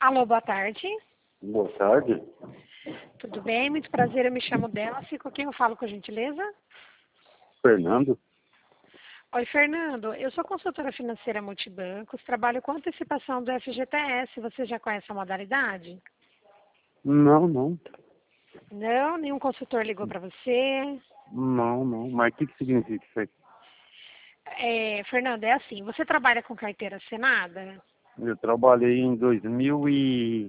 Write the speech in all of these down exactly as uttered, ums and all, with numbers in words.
Alô, boa tarde. Boa tarde. Tudo bem? Muito prazer, eu me chamo Dela. Fico quem eu falo, com gentileza? Fernando? Oi, Fernando. Eu sou consultora financeira multibancos, trabalho com antecipação do F G T S. Você já conhece a modalidade? Não, não. Não? Nenhum consultor ligou para você? Não, não. Mas o que, que significa isso aí? É, Fernando, é assim, você trabalha com carteira assinada? Eu trabalhei em dois mil e...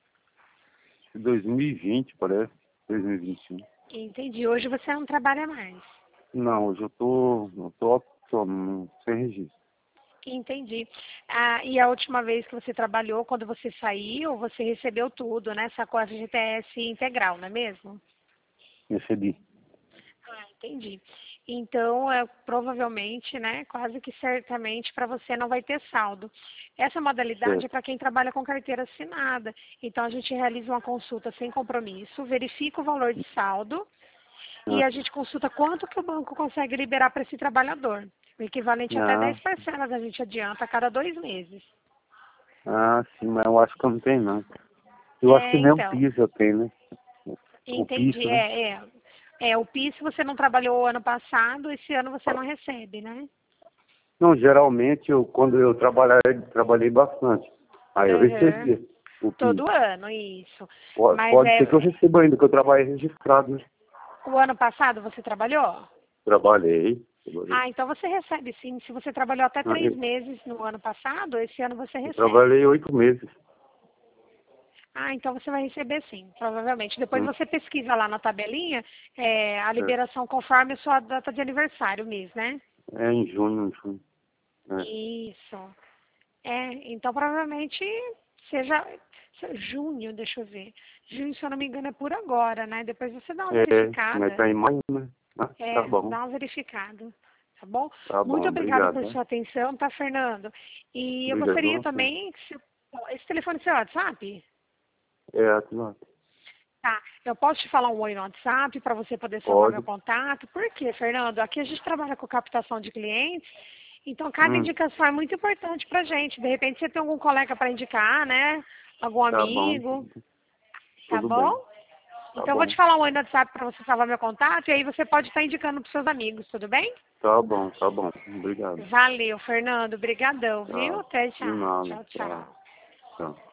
dois mil e vinte, parece. dois mil e vinte e um. Entendi. Hoje você não trabalha mais. Não, hoje eu tô, eu tô, tô sem registro. Entendi. Ah, e a última vez que você trabalhou, quando você saiu, você recebeu tudo, né? Sacou a F G T S integral, não é mesmo? Recebi. Ah, entendi. Então, é, provavelmente, né, quase que certamente para você não vai ter saldo. Essa modalidade é Certo. para quem trabalha com carteira assinada. Então, a gente realiza uma consulta sem compromisso, verifica o valor de saldo e Ah, a gente consulta quanto que o banco consegue liberar para esse trabalhador. O equivalente a até ah, dez parcelas a gente adianta a cada dois meses. ah, sim, mas eu acho que eu não tenho, não. Eu acho É, que nem o então. piso eu tenho, né? O Entendi. piso, né? É, é. É, o P I S você não trabalhou o ano passado, esse ano você não recebe, né? Não, geralmente, eu, quando eu trabalhei, trabalhei bastante. Aí eu Uhum. recebi o piso. Todo ano, isso. Pode, Mas pode ser que eu é, receba ainda, que eu trabalhei registrado, né? o ano passado você trabalhou? Trabalhei. trabalhei. Ah, então você recebe sim. Se você trabalhou até Ah, três Eu, meses no ano passado, esse ano você eu recebe. trabalhei oito meses. Ah, então você vai receber sim, provavelmente. Depois Hum, você pesquisa lá na tabelinha é, a é, liberação conforme a sua data de aniversário, mês, né? é em junho, em junho. É, Isso. É, então provavelmente seja se- junho, deixa eu ver. Junho, se eu não me engano, é por agora, né? Depois você dá uma é mas verificada. tá em maio, né? Ah, tá É, bom. dá uma verificada. Tá bom? Tá Muito bom, obrigada obrigado. por Né? sua atenção, tá, Fernando? E eu Obrigado gostaria a você. também, que se- esse telefone é seu WhatsApp? É, Atlanta. Tá, eu posso te falar um oi no WhatsApp para você poder salvar meu Pode. contato. Por quê, Fernando? Aqui a gente trabalha com captação de clientes, então cada Hum, indicação é muito importante pra gente. De repente você tem algum colega para indicar, né? Algum tá bom. amigo, tá Tudo bom? bem. Tá Então eu vou te bom. falar um oi no WhatsApp para você salvar meu contato e aí você pode estar indicando para seus amigos, tudo bem? Tá bom, tá bom. Obrigado. Valeu, Fernando. Obrigadão, viu? Tchau. Até De já. nada. Tchau, Tchau. tchau. Tchau.